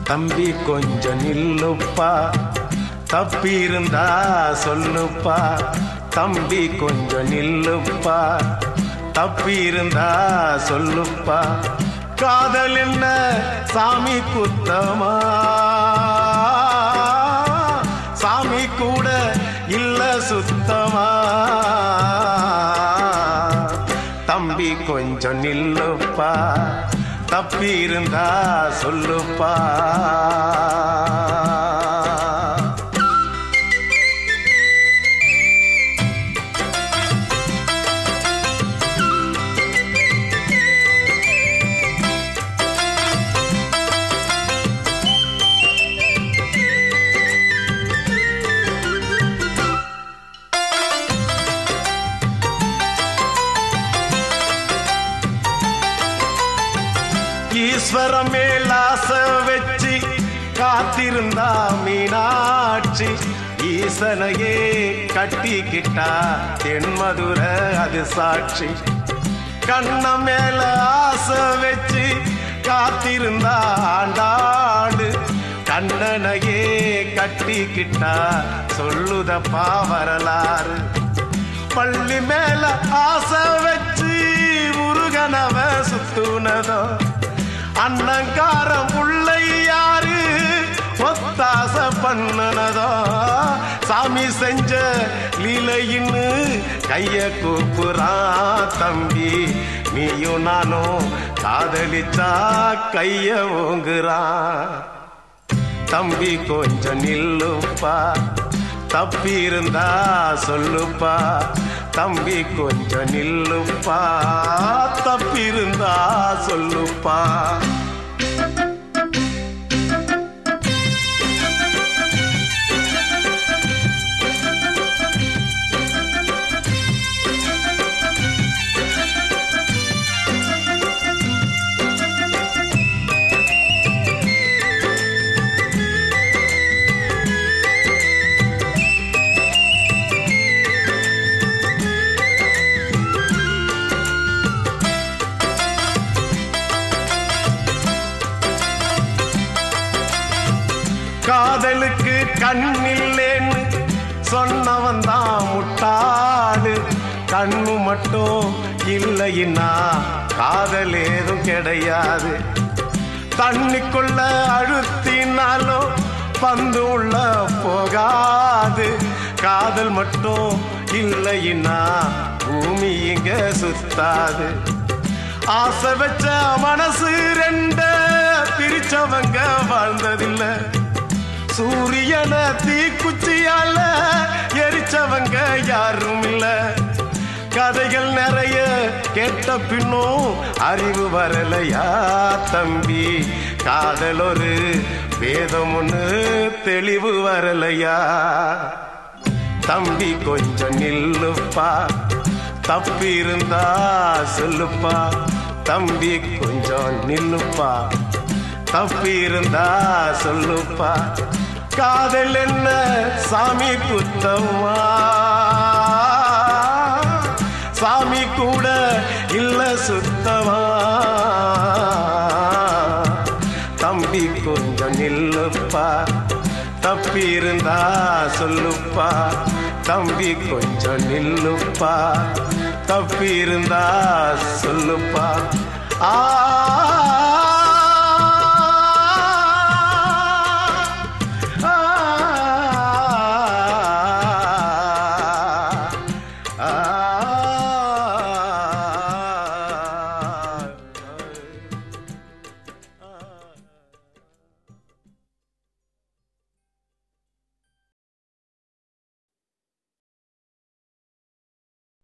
தம்பி கொஞ்சம் நில்லுப்பா, தப்பி இருந்தா சொல்லுப்பா. தம்பி கொஞ்சம் நில்லுப்பா, தப்பி இருந்தா சொல்லுப்பா. காதல் என்ன சாமி குத்தமா, சாமி கூட இல்ல சுத்தமா. தம்பி கொஞ்சம் நில்லுப்பா, தப்பி இருந்தா சொல்லுப்பா. ஈஸ்வரம் மேலாச வச்சு காத்திருந்தா மீனாட்சி, ஈசனையே கட்டிக்கிட்டா தென்மதுரை அது சாட்சி. கண்ண மேல ஆசை வச்சு காத்திருந்தா ஆண்டாடு, கண்ணனையே கட்டிக்கிட்டா சொல்லுதப்பா வரலாறு. பள்ளி மேல ஆசை வச்சு முருகனவ சுத்துனதோ, அண்ணங்காரம் உள்ளை யாரு ஒத்தாச பண்ணனதோ. சாமி செஞ்ச லீலையின்னு கைய கூப்புறான் தம்பி, நீயும் நானும் காதலிச்சா கைய ஓங்குறான். தம்பி கொஞ்சம் நில்லுப்பா, தப்பி இருந்தா சொல்லுப்பா. தம்பி கொஞ்சம் நில்லுப்பா, தப்பி இருந்தா சொல்லுப்பா. காதலுக்கு கண்ணில்லேன்னு சொன்னவன் தான் முட்டாடு. கண்ணு மட்டும் இல்லைன்னா காதல் ஏதும் கிடையாது. தண்ணிக்குள்ள அழுத்தினாலும் பந்து உள்ள போகாது. காதல் மட்டும் இல்லைன்னா பூமி இங்க சுத்தாது. ஆசை வச்ச மனசு ரெண்ட பிரிச்சவங்க வாழ்ந்ததில்லை. சூரியன தீக்குச்சியால எரிச்சவங்க யாரும் இல்ல. கதைகள் நிறைய கேட்ட பின்னும் அறிவு வரலையா தம்பி, காதல் ஒரு வேதம் ஒண்ணு தெளிவு வரலையா. தம்பி கொஞ்சம் நில்லுப்பா, தப்பி இருந்தா சொல்லுப்பா. தம்பி கொஞ்சம் நில்லுப்பா, தப்பி இருந்தா சொல்லுப்பா. காதல் என்ன சாமி குத்தமா, சாமி கூட இல்ல சுத்தமா. தம்பி கொஞ்சம் நில்லுப்பா, தப்பி இருந்தா சொல்லுப்பா. தம்பி கொஞ்சம் நில்லுப்பா, தப்பி இருந்தா சொல்லுப்பா.